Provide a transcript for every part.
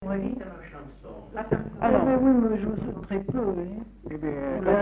Oui. La chanson. Alors, mais oui, mais je joue très peu. Hein. Eh bien,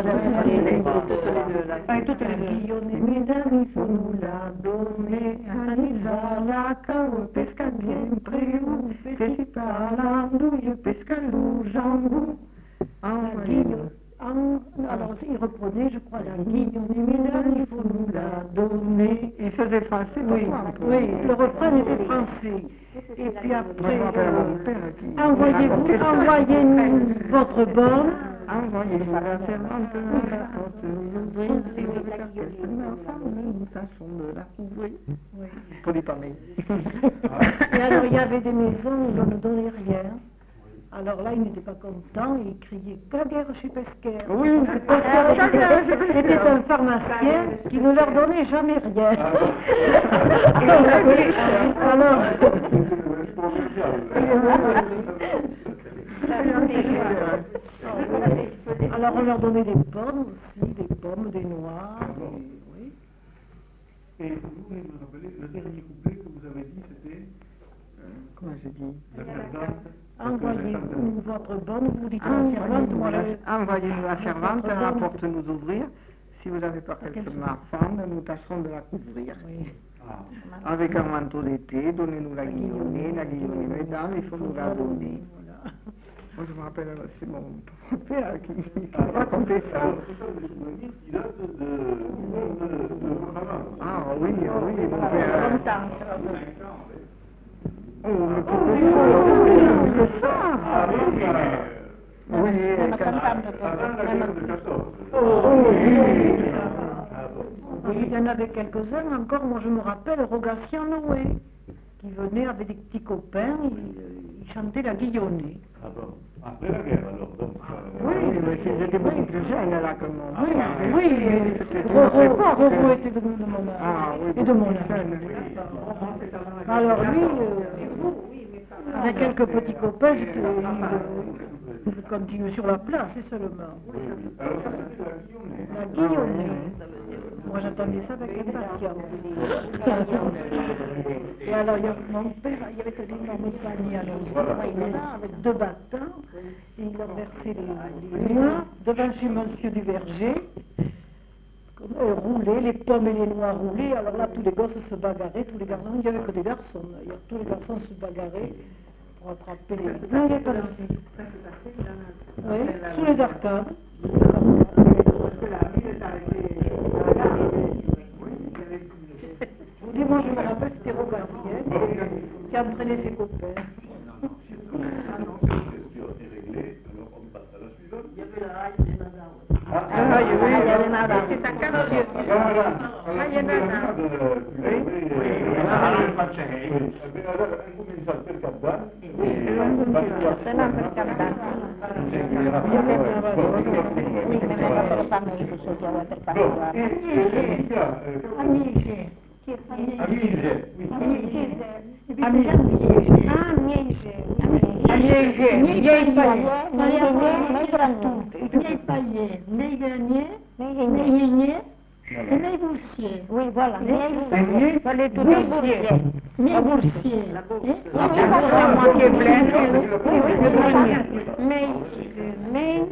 Toutes les guillonnées, mesdames, il faut nous la donner. Anisa, la cao, pesca bien préou, c'est par l'andouille, pesca loup, jambou. La guillonne. Alors, il reprenait, je crois, la guillonnée, mesdames, il faut nous la donner. il faisait français, Oui, pourquoi un peu? oui, le refrain était français. Et puis après, Moi, je me rappelle mon père qui envoyez-nous votre bonne. Envoyez-nous la servante à la porte nous ouvrir, si vous voulez qu'elle se met ensemble, nous tâchons de la couvrir. Oui. Pour les parler. Et alors, il y avait des maisons où on ne donnait rien. Alors là, il n'était pas content, il criait « Gaguerre chez Pesquer ». Oui, Parce que c'était un pharmacien qui ne leur donnait jamais rien. Alors, alors on leur donnait des pommes aussi, des pommes, des noix. Oui. Et vous me rappelez, le dernier couplet que vous avez dit, c'était Comment j'ai dit? la servante. Envoyez-nous votre bonne, vous dites à la servante, moi Envoyez-nous la servante à la porte nous ouvrir. Si vous avez peur qu'elle se marfande, nous tâcherons de la couvrir. Oui. Avec un manteau d'été, donnez-nous la guillonnée, mesdames, il faut nous la donner. Voilà. Moi, je me rappelle, c'est mon père qui racontait ça. Alors, ce sont des souvenirs qui datent de votre maman. Ah oui, oui, mon père. Longtemps. Oh, mais c'était ça, Ah oui, Oui, avant la guerre de 14. Oh, oui. Ah bon. Oui, il y en avait quelques-uns encore, moi je me rappelle Rogatien Noé, qui venait avec des petits copains, il chantait la guillonnée. Ah bon. Après la guerre, alors, donc. Oui, mais ils étaient beaucoup plus jeunes là que moi. Oui, oui, Roro était de mon âge, Ah, oui, et de mon âge. jeune, oui. Alors lui, avec quelques petits copains, il continue sur la place, c'est seulement. Alors, ça, c'était la guillonnée. La guillonnée. Moi j'attendais ça avec impatience. Et alors mon père, il y avait un énorme panier à l'os, avec deux battants, et il leur versait les noix devant chez monsieur du verger, roulés, les pommes et les noix roulées. Alors là, tous les gosses se bagarraient, tous les garçons, il n'y avait que des garçons d'ailleurs, tous les garçons se bagarraient pour attraper les... Non, il n'y avait pas de filles. Ça s'est passé dans Oui, sous les arcades. Parce que la ville s'arrêtait dans la gare. Moi je me rappelle, c'était Rogatien qui entraînait ses copains. Ah non, cette question est réglée, alors on passe à la suivante. Il y avait la raille des nanas aussi. Ah, Il y avait nada. C'est à Canadienne. Allora, incominciato per Caddà. Oui, voilà. Fallait tout Boursier. La boursier. La moitié pleine. Oui, oui. Mais,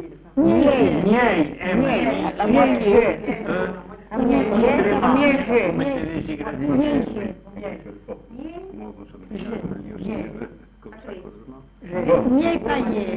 la moitié. Miei paillé.